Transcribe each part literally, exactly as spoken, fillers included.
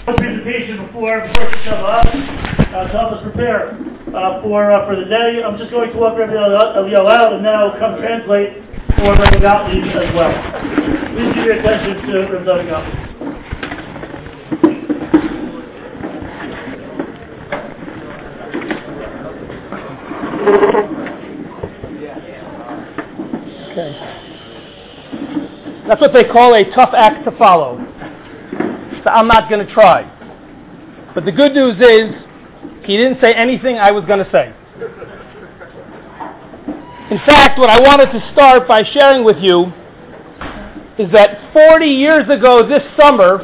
Presentation before before Shabbat uh, to help us prepare uh, for uh, for the day. I'm just going to walk Rabbi Eliyahu out and now come translate for Rabbi Gottlieb as well. Please give your attention to Rabbi Gottlieb. Okay. That's what they call a tough act to follow. So I'm not going to try. But the good news is, he didn't say anything I was going to say. In fact, what I wanted to start by sharing with you is that forty years ago this summer,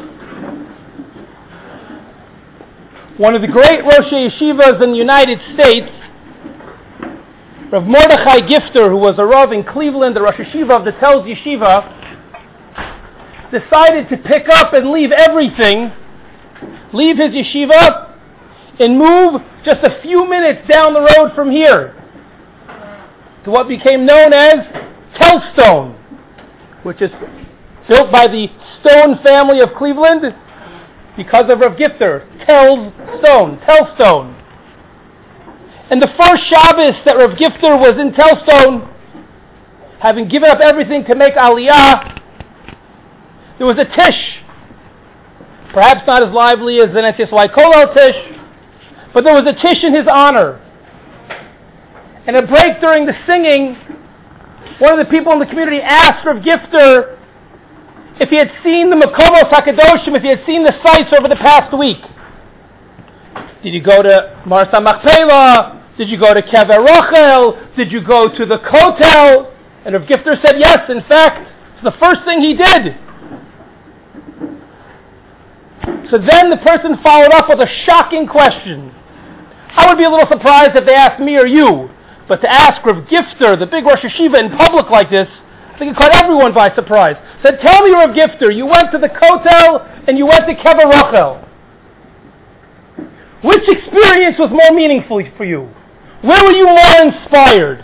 one of the great Rosh Yeshivas in the United States, Rav Mordechai Gifter, who was a Rav in Cleveland, the Rosh Yeshiva of the Telz Yeshiva, decided to pick up and leave everything, leave his yeshiva, and move just a few minutes down the road from here to what became known as Telstone, which is built by the Stone family of Cleveland because of Rav Gifter, Telz Stone, Telstone. And the first Shabbos that Rav Gifter was in Telstone, having given up everything to make Aliyah, there was a tish, perhaps not as lively as an Etis Waikolo tish, but there was a tish in his honor. And a break during the singing, one of the people in the community asked Rav Gifter if he had seen the Makomos HaKadoshim, if he had seen the sights over the past week. Did you go to Marsa Machpelah? Did you go to Kever Rochel? Did you go to the Kotel? And Rav Gifter said yes, in fact, it's the first thing he did. So then the person followed up with a shocking question. I would be a little surprised if they asked me or you, but to ask Rav Gifter, the big Rosh Yeshiva, in public like this, I think it caught everyone by surprise. Said, tell me, Rav Gifter, you went to the Kotel and you went to Kever Rochel. Which experience was more meaningful for you? Where were you more inspired?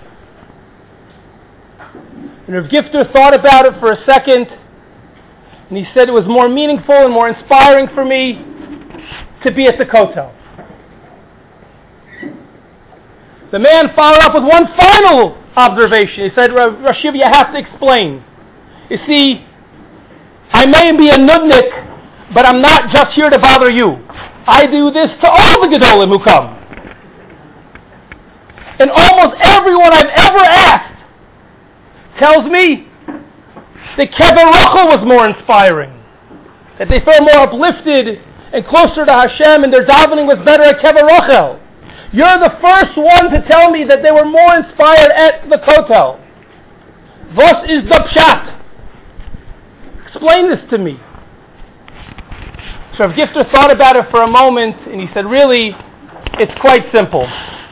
And Rav Gifter thought about it for a second, and he said it was more meaningful and more inspiring for me to be at the Kotel. The man followed up with one final observation. He said, Rosh Yeshiva, you have to explain. You see, I may be a nudnik, but I'm not just here to bother you. I do this to all the Gedolim who come. And almost everyone I've ever asked tells me that Kever Rochel was more inspiring, that they felt more uplifted and closer to Hashem, and their davening was better at Kever Rochel. You're the first one to tell me that they were more inspired at the Kotel. Was is the pshat? Explain this to me. So Rav Gifter thought about it for a moment, and he said, really, it's quite simple.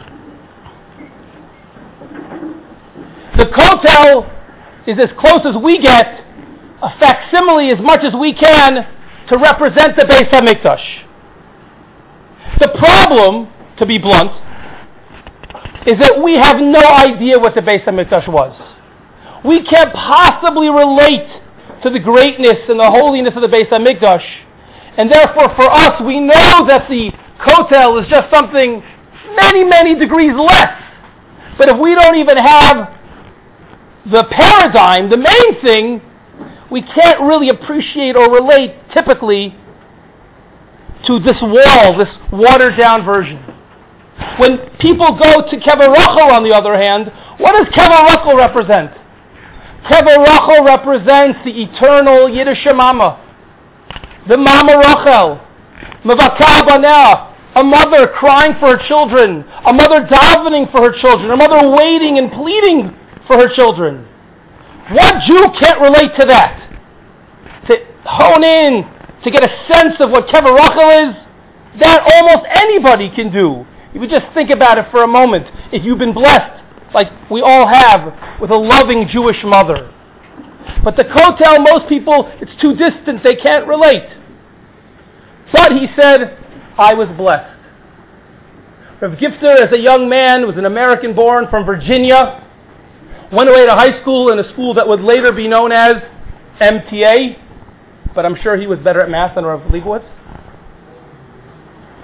The Kotel is as close as we get, a facsimile as much as we can, to represent the Beis HaMikdash. The problem, to be blunt, is that we have no idea what the Beis HaMikdash was. We can't possibly relate to the greatness and the holiness of the Beis HaMikdash, and therefore for us we know that the Kotel is just something many, many degrees less. But if we don't even have the paradigm, the main thing, we can't really appreciate or relate typically to this wall, this watered-down version. When people go to Kever Rochel, on the other hand, what does Kever Rochel represent? Kever Rochel represents the eternal Yiddish Mama, the Mama Rochel, Mevakah Baneh, a mother crying for her children, a mother davening for her children, a mother waiting and pleading for her children. What Jew can't relate to that? To hone in, to get a sense of what Kever Rochel is, that almost anybody can do. You would just think about it for a moment. If you've been blessed, like we all have, with a loving Jewish mother. But the Kotel, most people, it's too distant, they can't relate. But he said, I was blessed. Rav Gifter, as a young man, was an American born from Virginia, went away to high school in a school that would later be known as M T A, but I'm sure he was better at math than Rav Leibowitz.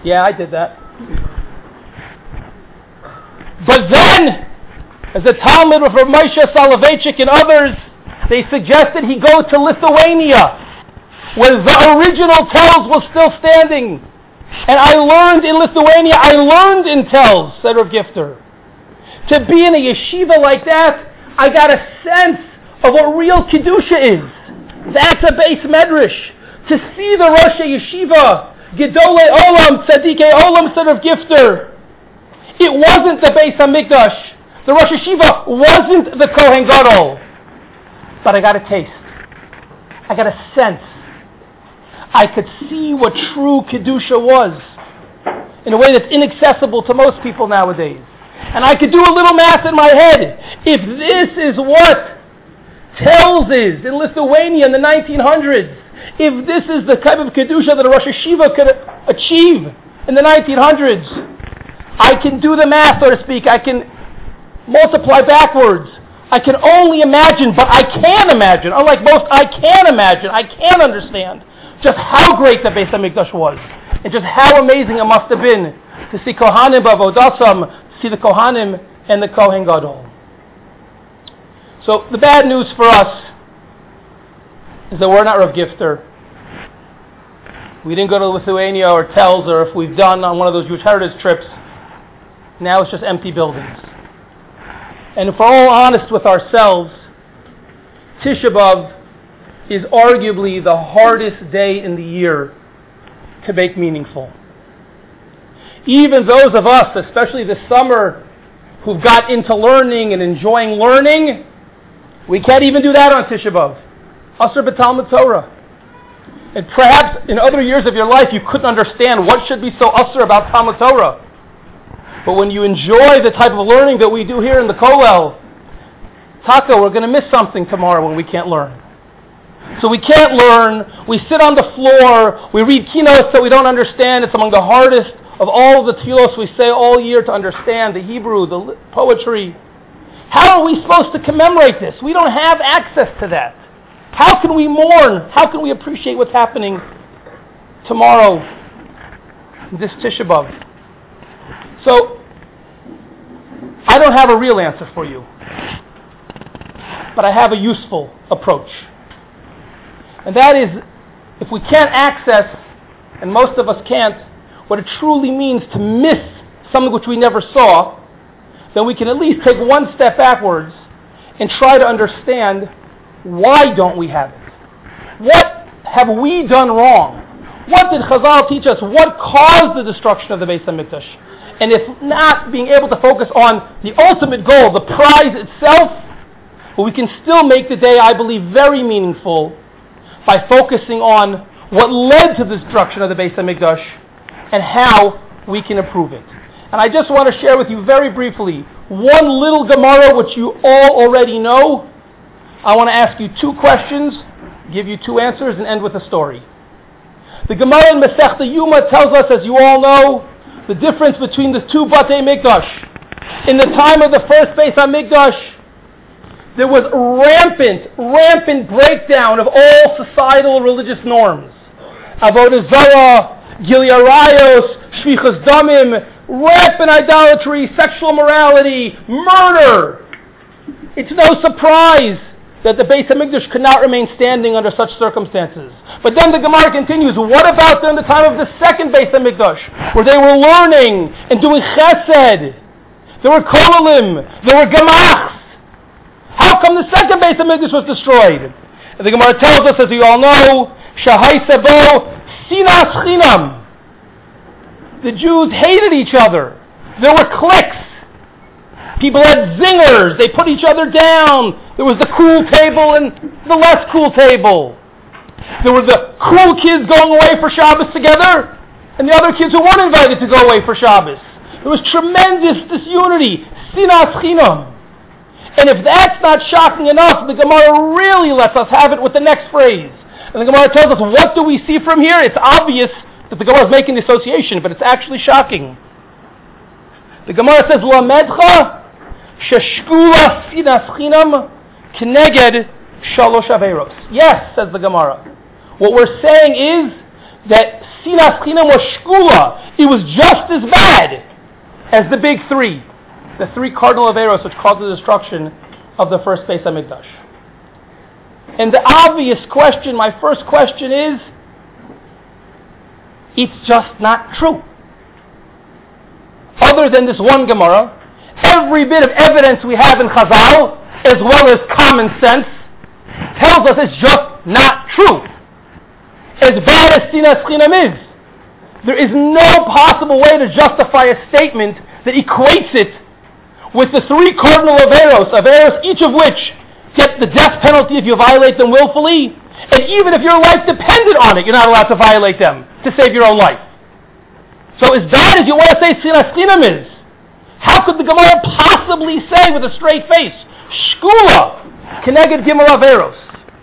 Yeah, I did that. But then, as a Talmud of Rav Moshe Soloveitchik and others, they suggested he go to Lithuania, where the original Telz was still standing. And I learned in Lithuania, I learned in Telz, said Rav Gifter. To be in a yeshiva like that, I got a sense of what real Kedusha is. That's a base medrash. To see the Rosh Yeshiva, Gedolei Olam, Tzadikei Olam, said Rav Gifter. It wasn't the Beis HaMikdash. The Rosh Yeshiva wasn't the Kohen Gadol. But I got a taste. I got a sense. I could see what true Kedusha was in a way that's inaccessible to most people nowadays. And I could do a little math in my head. If this is what Telz is in Lithuania in the nineteen hundreds, if this is the type of Kedusha that a Rosh Yeshiva could achieve in the nineteen hundreds, I can do the math, so to speak. I can multiply backwards. I can only imagine, but I can imagine. Unlike most, I can imagine. I can understand just how great the Beis HaMikdash was, and just how amazing it must have been to see Kohanim b'Avodasam, to see the Kohanim and the Kohen Gadol. So the bad news for us is that we're not Rav Gifter. We didn't go to Lithuania or Telz, or if we've done on one of those Jewish Heritage trips, now it's just empty buildings. And if we're all honest with ourselves, Tisha B'Av is arguably the hardest day in the year to make meaningful. Even those of us, especially this summer, who've got into learning and enjoying learning, we can't even do that on Tisha B'Av. Asr b'Talmud Torah. And perhaps in other years of your life you couldn't understand what should be so asr about Talmud Torah. But when you enjoy the type of learning that we do here in the Kollel, Taka, we're going to miss something tomorrow when we can't learn. So we can't learn, we sit on the floor, we read keynotes that we don't understand. It's among the hardest of all the tefillos we say all year to understand, the Hebrew, the poetry. How are we supposed to commemorate this? We don't have access to that. How can we mourn? How can we appreciate what's happening tomorrow, this Tisha B'Av? So, I don't have a real answer for you, but I have a useful approach. And that is, if we can't access, and most of us can't, what it truly means to miss something which we never saw, then we can at least take one step backwards and try to understand, why don't we have it? What have we done wrong? What did Chazal teach us? What caused the destruction of the Beis HaMikdash? And if not being able to focus on the ultimate goal, the prize itself, but we can still make the day, I believe, very meaningful by focusing on what led to the destruction of the Beis HaMikdash and how we can improve it. And I just want to share with you very briefly one little Gemara which you all already know. I want to ask you two questions, give you two answers, and end with a story. The Gemara in Masechta Yuma tells us, as you all know, the difference between the two Batei Mikdash. In the time of the first Beis HaMikdash, there was rampant, rampant breakdown of all societal religious norms. Avodah Zarah, Gilui Arayos, Shvichas Damim, rampant idolatry, sexual morality, murder. It's no surprise that the Beis HaMikdash could not remain standing under such circumstances. But then the Gemara continues, what about during the time of the second Beis HaMikdash, where they were learning and doing chesed? There were kollalim, there were gemachs. How come the second Beis HaMikdash was destroyed? And the Gemara tells us, as you all know, Shahai Sebo, Sinas Chinam. The Jews hated each other. There were cliques. People had zingers. They put each other down. There was the cool table and the less cool table. There were the cool kids going away for Shabbos together, and the other kids who weren't invited to go away for Shabbos. There was tremendous disunity. Sinas Chinam. And if that's not shocking enough, the Gemara really lets us have it with the next phrase. And the Gemara tells us, what do we see from here? It's obvious that the Gemara is making the association, but it's actually shocking. The Gemara says, Lamedcha sheshkula sinas chinam kneged shalosh averos. Yes, says the Gemara. What we're saying is that Sinas Chinam was shkula. It was just as bad as the big three, the three cardinal averos which caused the destruction of the first Beis HaMikdash. And the obvious question, my first question is, it's just not true. Other than this one Gemara, every bit of evidence we have in Chazal, as well as common sense, tells us it's just not true. As bad as Sinas Chinam is, there is no possible way to justify a statement that equates it with the three cardinal averos, averos each of which get the death penalty if you violate them willfully, and even if your life depended on it, you're not allowed to violate them to save your own life. So as bad as you want to say Sinas Chinam is, how could the Gemara possibly say with a straight face, Shkula, Keneged Gimel Averos?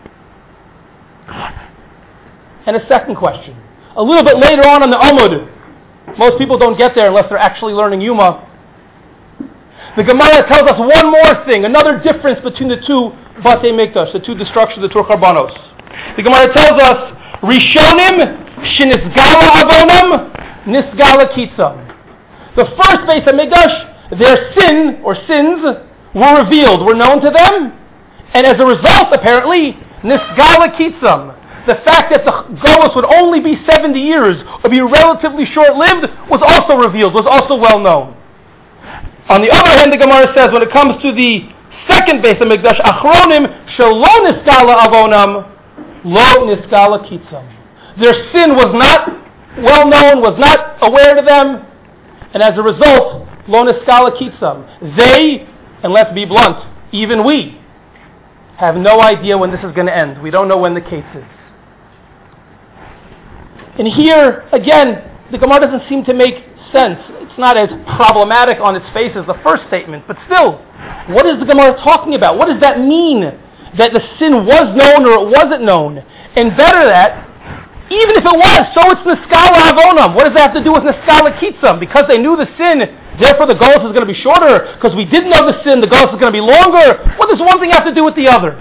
And a second question. A little bit later on in the Amud, most people don't get there unless they're actually learning Yuma. The Gemara tells us one more thing, another difference between the two Batei Mikdash, the two destructions, the two Karbanos. The Gemara tells us, Rishonim shenisgala avonam nisgala kitzam. The first Beis HaMikdash, their sin or sins were revealed, were known to them, and as a result, apparently, nisgala kitzam, the fact that the Golus would only be seventy years or be relatively short-lived was also revealed, was also well known. On the other hand, the Gemara says when it comes to the second Beis HaMikdash, Achronim shelo nisgala avonam lo nisgala kitzam. Their sin was not well known, was not aware to them, and as a result, lo nisgala kitzam. They, and let's be blunt, even we, have no idea when this is going to end. We don't know when the case is. And here, again, the Gemara doesn't seem to make sense. It's not as problematic on its face as the first statement, but still, what is the Gemara talking about? What does that mean, that the sin was known or it wasn't known? And better that, even if it was, so it's Niskala Avonam. What does that have to do with Niskala Kitzam? Because they knew the sin, therefore the Golus is going to be shorter. Because we didn't know the sin, the Golus is going to be longer. What does one thing have to do with the other?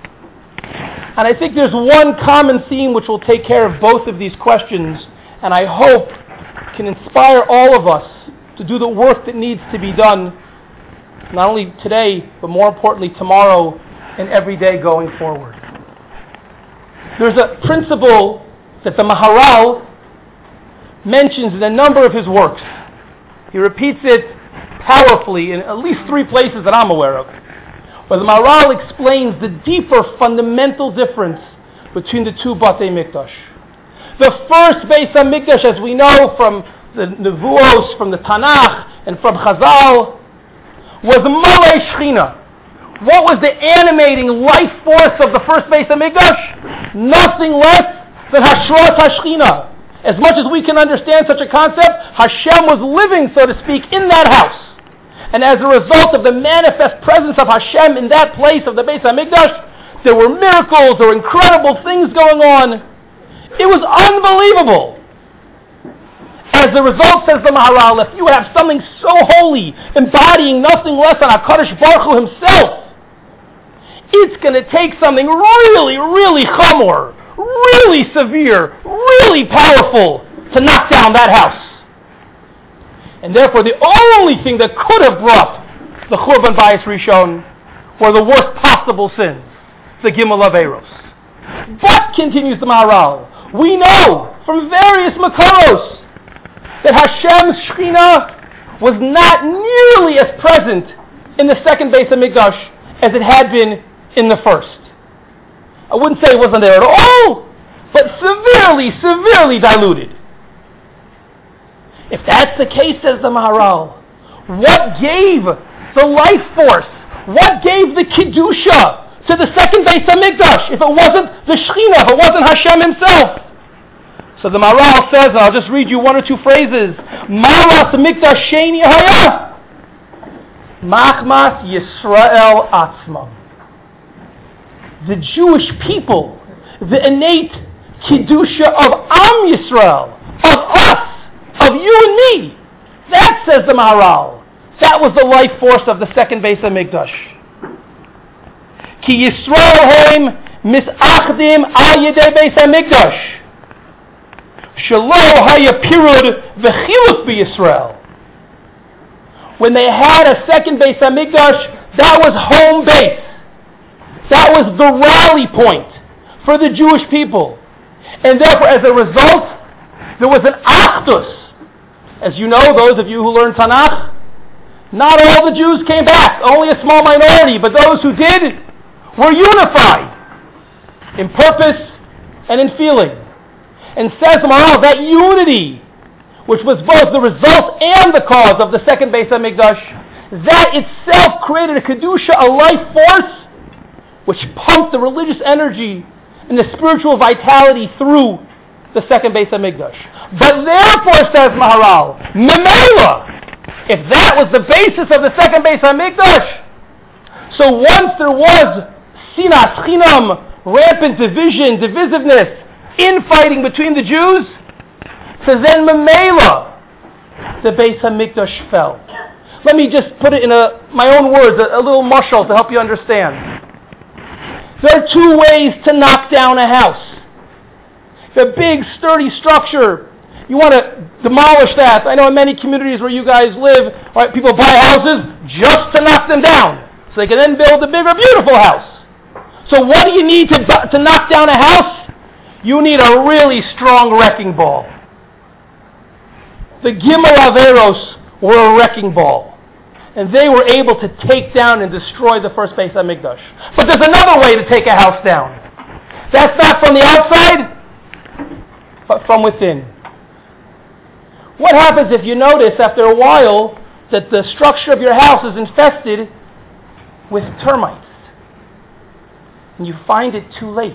And I think there's one common theme which will take care of both of these questions, and I hope can inspire all of us to do the work that needs to be done, not only today, but more importantly tomorrow and every day going forward. There's a principle that the Maharal mentions in a number of his works. He repeats it powerfully in at least three places that I'm aware of, where the Maharal explains the deeper fundamental difference between the two Batei Mikdash. The first Beis HaMikdash, as we know from the Nevuos, from the Tanakh, and from Chazal, was Malei Shechina. What was the animating life force of the first Beis HaMikdash? Nothing less than Hashrat HaShechina. As much as we can understand such a concept, Hashem was living, so to speak, in that house. And as a result of the manifest presence of Hashem in that place of the Beis HaMikdash, there were miracles, there were incredible things going on. It was unbelievable. As a result, says the Maharal, if you have something so holy, embodying nothing less than HaKadosh Baruch Hu himself, it's going to take something really, really chamor, really severe, really powerful to knock down that house. And therefore, the only thing that could have brought the Churban Bayis Rishon were the worst possible sins, the Gimel Averos. But, continues the Maharal, we know from various Makaros that Hashem's Shechina was not nearly as present in the second Beis HaMikdash as it had been in the first. I wouldn't say it wasn't there at all, but severely, severely diluted. If that's the case, says the Maharal, what gave the life force, what gave the Kedusha to the second Beis HaMikdash if it wasn't the Shechina, if it wasn't Hashem himself? So the Maharal says, and I'll just read you one or two phrases, Maras Mikdash Sheni Haya, Machmas Yisrael Atzmam. The Jewish people, the innate Kedusha of Am Yisrael, of us, of you and me. That, says the Maharal, that was the life force of the second Beis HaMikdash. Ki Yisrael heim misachdim al yedei Beis HaMikdash. Shelo haya pirud v'chiluk b'Yisrael. When they had a second Beis Hamikdash, that was home base. That was the rally point for the Jewish people. And therefore, as a result, there was an achdus. As you know, those of you who learn Tanakh, not all the Jews came back. Only a small minority. But those who did were unified in purpose and in feeling. And says Maharal, that unity, which was both the result and the cause of the second Beis Hamikdash, that itself created a kedusha, a life force, which pumped the religious energy and the spiritual vitality through the second Beis Hamikdash. But therefore, says Maharal, Memela, if that was the basis of the second Beis Hamikdash, so once there was sinas chinam, rampant division, divisiveness, infighting between the Jews, so then Memela, the Beis Hamikdash fell. Let me just put it in a, my own words, a, a little mashal to help you understand. There are two ways to knock down a house. The big, sturdy structure, you want to demolish that. I know in many communities where you guys live, right, people buy houses just to knock them down, so they can then build a bigger, beautiful house. So what do you need to, to knock down a house? You need a really strong wrecking ball. The Gimel Averos were a wrecking ball. And they were able to take down and destroy the first Beis Hamikdash. But there's another way to take a house down. That's not from the outside, but from within. What happens if you notice after a while that the structure of your house is infested with termites? And you find it too late.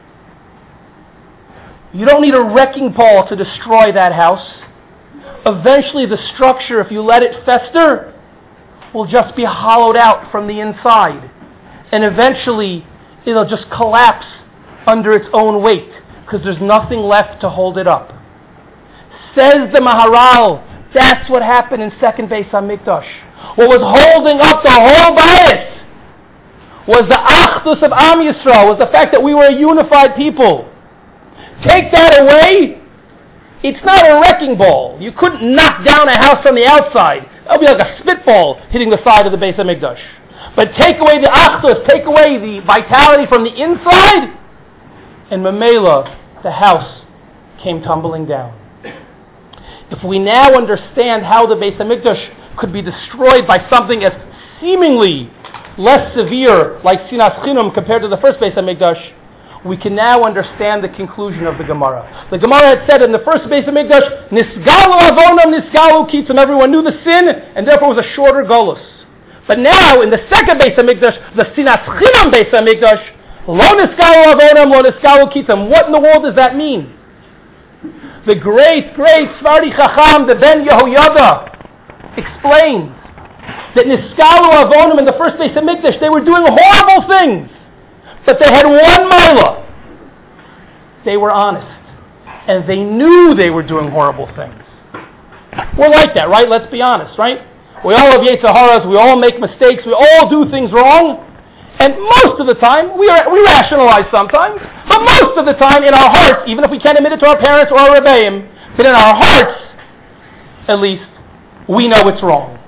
You don't need a wrecking ball to destroy that house. Eventually the structure, if you let it fester, will just be hollowed out from the inside. And eventually it'll just collapse under its own weight because there's nothing left to hold it up. Says the Maharal, that's what happened in second Beis Hamikdash. What was holding up the whole bias was the achdus of Am Yisrael, was the fact that we were a unified people. Take that away, it's not a wrecking ball. You couldn't knock down a house from the outside. That would be like a spitball hitting the side of the Beis Hamikdash. But take away the achdus, take away the vitality from the inside, and Memela, the house, came tumbling down. If we now understand how the Beis Hamikdash could be destroyed by something as seemingly less severe, like sinas chinam compared to the first Beis Hamikdash, we can now understand the conclusion of the Gemara. The Gemara had said in the first Beis Hamikdash, Nisgalu avonam, nisgalu kitzim. Everyone knew the sin, and therefore it was a shorter golus. But now, in the second Beis Hamikdash, the sinas chinam Beis Hamikdash, lo nisgalu avonam, lo nisgalu kitzim. What in the world does that mean? The great, great Sfardi Chacham, the Ben Yehoyada, explains that Niskalu Avonim in the first Beis Hamikdash, they were doing horrible things, but they had one Mila. They were honest, and they knew they were doing horrible things. We're like that, right? Let's be honest, right? We all have Yetzer Haras, we all make mistakes, we all do things wrong, and most of the time, we, are, we rationalize sometimes, but most of the time in our hearts, even if we can't admit it to our parents or our Rebbeim, but in our hearts, at least, we know it's wrong.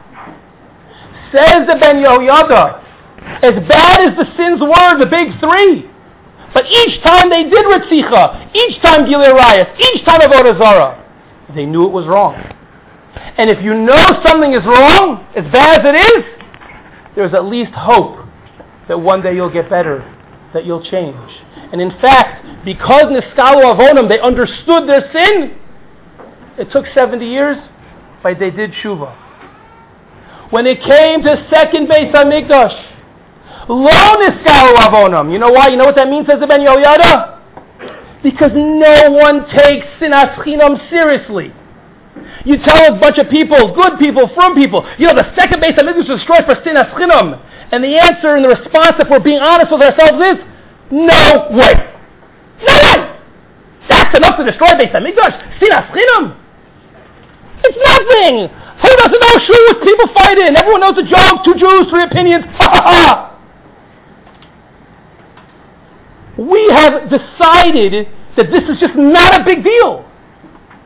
Says the Ben Yehoyada, as bad as the sins were, the big three, but each time they did Ritzicha, each time Gilei Arayos, each time Avodah Zarah, they knew it was wrong. And if you know something is wrong, as bad as it is, there's at least hope that one day you'll get better, that you'll change. And in fact, because Niskalu Avonim, they understood their sin, it took seventy years, but they did Shuvah. When it came to second Beis Hamikdash, Lo Niskalu Avonim. You know why? You know what that means, says the Ben Yehoyada? Because no one takes sinas chinam seriously. You tell a bunch of people, good people, from people, you know, the second Beis Hamikdash was destroyed for sinas chinam. And the answer and the response, if we're being honest with ourselves, is no way. No way. That's enough to destroy Beis Hamikdash. Sinas chinam. It's nothing. Who doesn't know shuas people fight in? Everyone knows a joke. Two Jews, three opinions. Ha ha ha. We have decided that this is just not a big deal.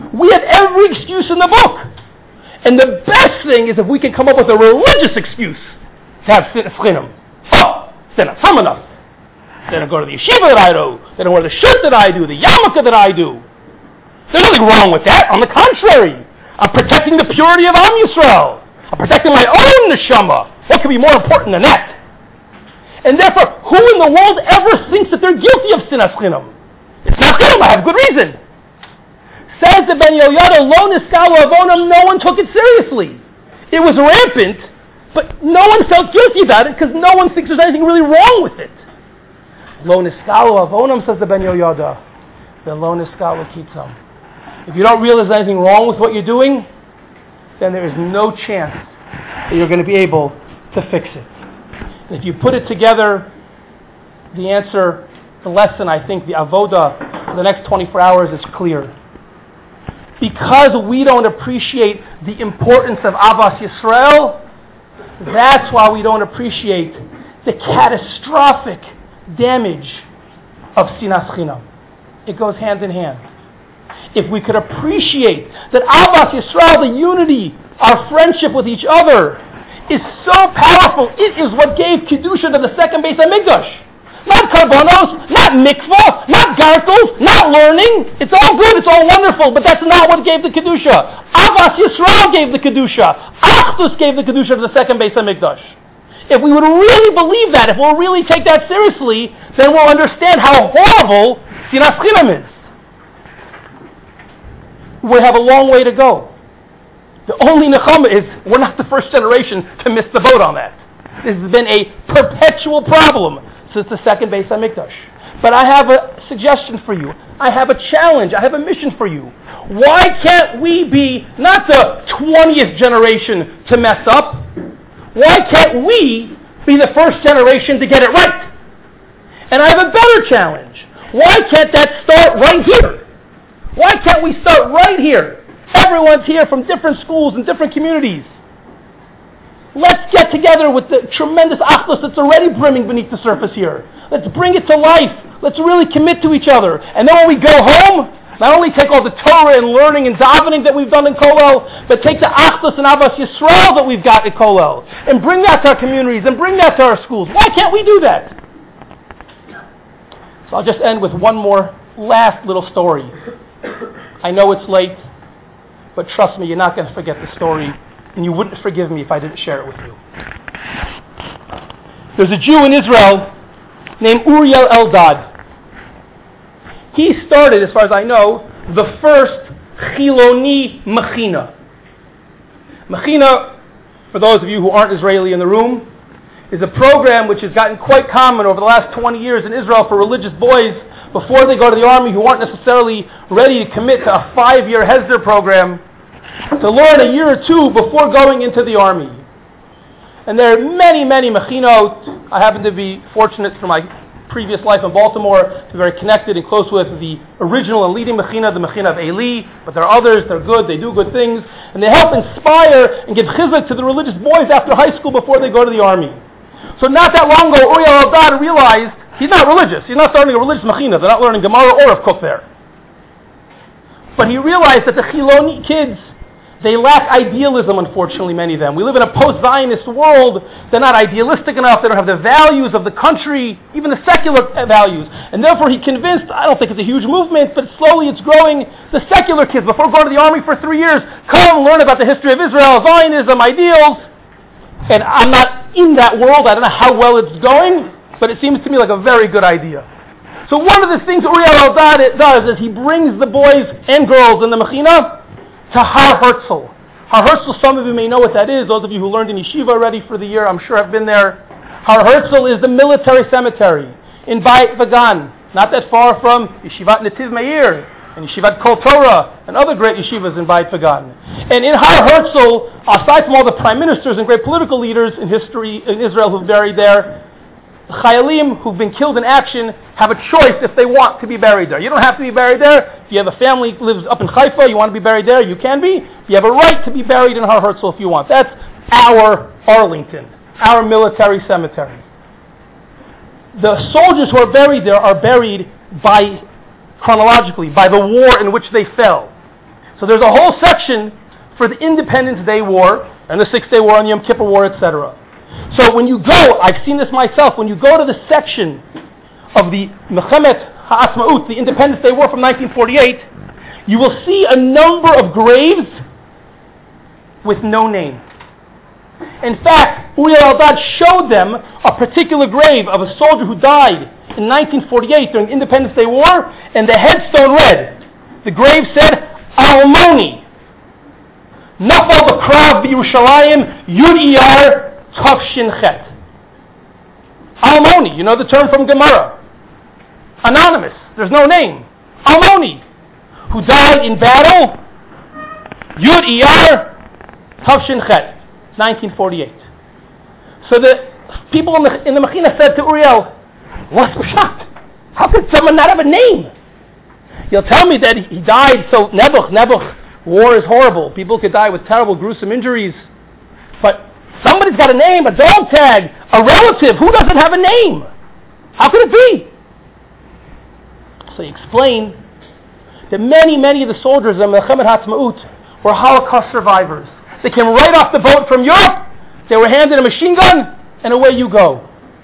We have every excuse in the book. And the best thing is if we can come up with a religious excuse to have sinas chinam. Oh, they're not from enough. They don't go to the yeshiva that I do. They don't wear the shirt that I do, the yarmulke that I do. There's nothing wrong with that. On the contrary, I'm protecting the purity of Am Yisrael. I'm protecting my own neshama. What could be more important than that? And therefore, who in the world ever thinks that they're guilty of sinas chinam? It's not chinam. I have good reason. Says the Ben Yehoyada, lo niskalu avonam, no one took it seriously. It was rampant, but no one felt guilty about it because no one thinks there's anything really wrong with it. Lo niskalu avonam, says the Ben Yehoyada, then lo niskalu kitzam. If you don't realize there's anything wrong with what you're doing, then there is no chance that you're going to be able to fix it. And if you put it together, the answer, the lesson, I think, the avoda for the next twenty-four hours is clear. Because we don't appreciate the importance of Avas Yisrael, that's why we don't appreciate the catastrophic damage of sinas chinam. It goes hand in hand. If we could appreciate that Avas Yisrael, the unity, our friendship with each other, is so powerful, it is what gave Kedusha to the second Beis HaMikdash. Not karbonos, not mikvah, not gartels, not learning. It's all good, it's all wonderful, but that's not what gave the Kedusha. Avas Yisrael gave the Kedusha. Achdus gave the Kedusha to the second Beis HaMikdash. If we would really believe that, if we'll really take that seriously, then we'll understand how horrible sinas chinam is. We have a long way to go. The only nechama is we're not the first generation to miss the boat on that. This has been a perpetual problem since the second Beis HaMikdash. But I have a suggestion for you. I have a challenge. I have a mission for you. Why can't we be not the twentieth generation to mess up? Why can't we be the first generation to get it right? And I have a better challenge. Why can't that start right here? Why can't we start right here? Everyone's here from different schools and different communities. Let's get together with the tremendous achdus that's already brimming beneath the surface here. Let's bring it to life. Let's really commit to each other. And then when we go home, not only take all the Torah and learning and davening that we've done in Kollel, but take the achdus and Avas Yisrael that we've got at Kollel and bring that to our communities and bring that to our schools. Why can't we do that? So I'll just end with one more last little story. I know it's late, but trust me, you're not going to forget the story, and you wouldn't forgive me if I didn't share it with you. There's a Jew in Israel named Uriel Eldad. He started, as far as I know, the first Chiloni Mechina. Mechina, for those of you who aren't Israeli in the room, is a program which has gotten quite common over the last twenty years in Israel for religious boys before they go to the army who aren't necessarily ready to commit to a five-year Hesder program, to learn a year or two before going into the army. And there are many, many Mechinot. I happen to be fortunate through my previous life in Baltimore to be very connected and close with the original and leading Mechina, the Mechina of Eli, but there are others, they're good, they do good things, and they help inspire and give chizuk to the religious boys after high school before they go to the army. So not that long ago, Uriel Eldad realized he's not religious. He's not starting a religious Mechina. They're not learning Gemara or Rav Kook there. But he realized that the Chiloni kids, they lack idealism, unfortunately, many of them. We live in a post-Zionist world. They're not idealistic enough. They don't have the values of the country, even the secular values. And therefore he convinced, I don't think it's a huge movement, but slowly it's growing, the secular kids, before going to the army for three years, come learn about the history of Israel, Zionism, ideals. And I'm not in that world. I don't know how well it's going, but it seems to me like a very good idea. So one of the things Uriel Eldad does is he brings the boys and girls in the Mechina to Har Herzl. Har Herzl, some of you may know what that is. Those of you who learned in yeshiva already for the year, I'm sure have been there. Har Herzl is the military cemetery in Beit Vagan, not that far from Yeshivat Netiv Meir and Yeshivat Kol Torah and other great yeshivas in Beit Vagan. And in Har Herzl, aside from all the prime ministers and great political leaders in history in Israel who've buried there, Chayalim who've been killed in action have a choice if they want to be buried there. You don't have to be buried there. If you have a family who lives up in Haifa, you want to be buried there, you can be. You have a right to be buried in Har Herzl if you want. That's our Arlington, our military cemetery. The soldiers who are buried there are buried by, chronologically, by the war in which they fell. So there's a whole section for the Independence Day War and the Six-Day War and the Yom Kippur War, et cetera. So when you go, I've seen this myself, when you go to the section of the Mechemet HaAtzmaut, the Independence Day War from nineteen forty-eight, you will see a number of graves with no name. In fact, Uriel Eldad showed them a particular grave of a soldier who died in nineteen forty-eight during the Independence Day War, and the headstone read, the grave said, Almoni, Nafal B'Krav B'Yerushalayim, Yud Iyar, Tov Shin Chet. Almoni, you know the term from Gemara. Anonymous, there's no name. Almoni, who died in battle, Yud Iyar, Tov Shin Chet, nineteen forty-eight. So the people in the, in the Mechina said to Uriel, what's the shot? How could someone not have a name? You'll tell me that he died so Nebuch, Nebuch, war is horrible. People could die with terrible, gruesome injuries. But somebody's got a name, a dog tag, a relative. Who doesn't have a name? How could it be? So he explained that many, many of the soldiers of Mechemet HaAtzmaut were Holocaust survivors. They came right off the boat from Europe. They were handed a machine gun, and away you go.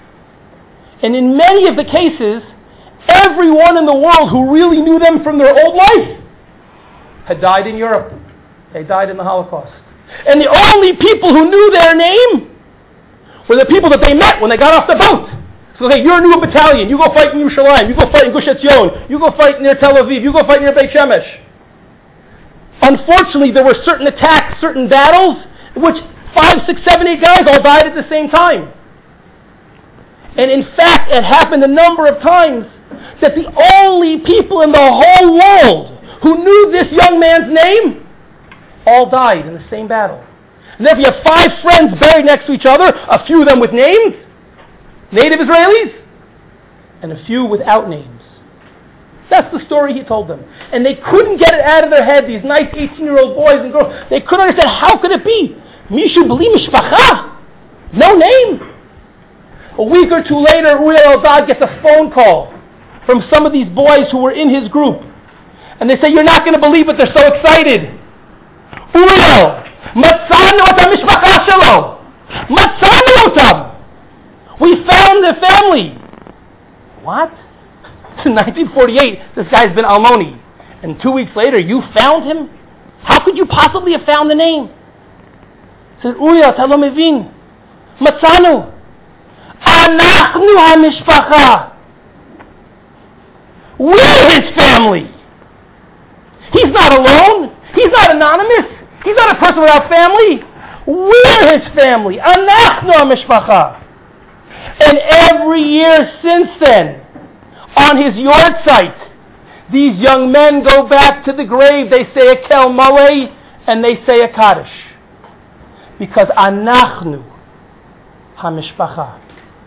And in many of the cases, everyone in the world who really knew them from their old life had died in Europe. They died in the Holocaust. And the only people who knew their name were the people that they met when they got off the boat. So, okay, you're a new battalion. You go fight in Yerushalayim. You go fight in Gush Etzion. You go fight near Tel Aviv. You go fight near Beit Shemesh. Unfortunately, there were certain attacks, certain battles, in which five, six, seven, eight guys all died at the same time. And in fact, it happened a number of times that the only people in the whole world who knew this young man's name all died in the same battle. And if you have five friends buried next to each other, a few of them with names, native Israelis, and a few without names. That's the story he told them. And they couldn't get it out of their head, these nice eighteen-year-old boys and girls. They couldn't understand, how could it be? Mishu b'li mishpacha? No name. A week or two later, Uriel Eldad gets a phone call from some of these boys who were in his group. And they say, you're not going to believe it, they're so excited. Uriel, matzanu et ha-mishpacha shelo. Matzanu otam. We found the family. What? In nineteen forty-eight, this guy's been Almoni. And two weeks later, you found him? How could you possibly have found the name? He said, Uriel, אתה לא מבין. מצאנו. אנחנו המשפחה. We're his family. He's not alone. He's not anonymous. He's not a person without family. We're his family. אנחנו המשפחה. And every year since then, on his yard site, these young men go back to the grave. They say a Kel Malay and they say a Kaddish. Because Anachnu HaMishpacha.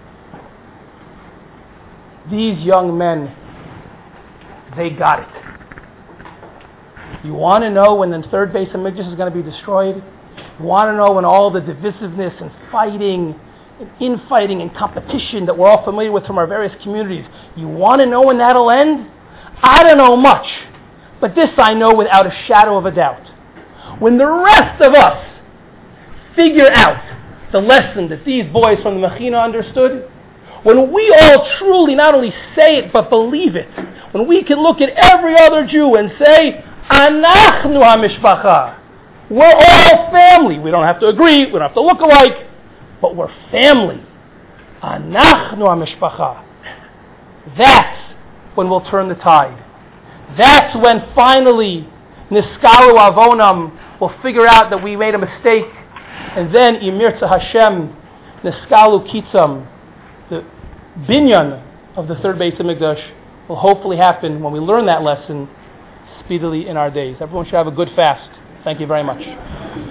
These young men, they got it. You want to know when the third base of Mikdash is going to be destroyed? You want to know when all the divisiveness and fighting and infighting and competition that we're all familiar with from our various communities, you want to know when that'll end? I don't know much, but this I know without a shadow of a doubt. When the rest of us figure out the lesson that these boys from the Mechina understood, when we all truly not only say it but believe it, when we can look at every other Jew and say, Anachnu HaMishpacha, we're all family. We don't have to agree, we don't have to look alike, but we're family. Anachnu HaMishpacha. That's when we'll turn the tide. That's when finally Niskalu Avonam will figure out that we made a mistake, and then Imirtza Hashem Niskalu Kitzam, the binyan of the third base of Mikdash, will hopefully happen when we learn that lesson speedily in our days. Everyone should have a good fast. Thank you very much.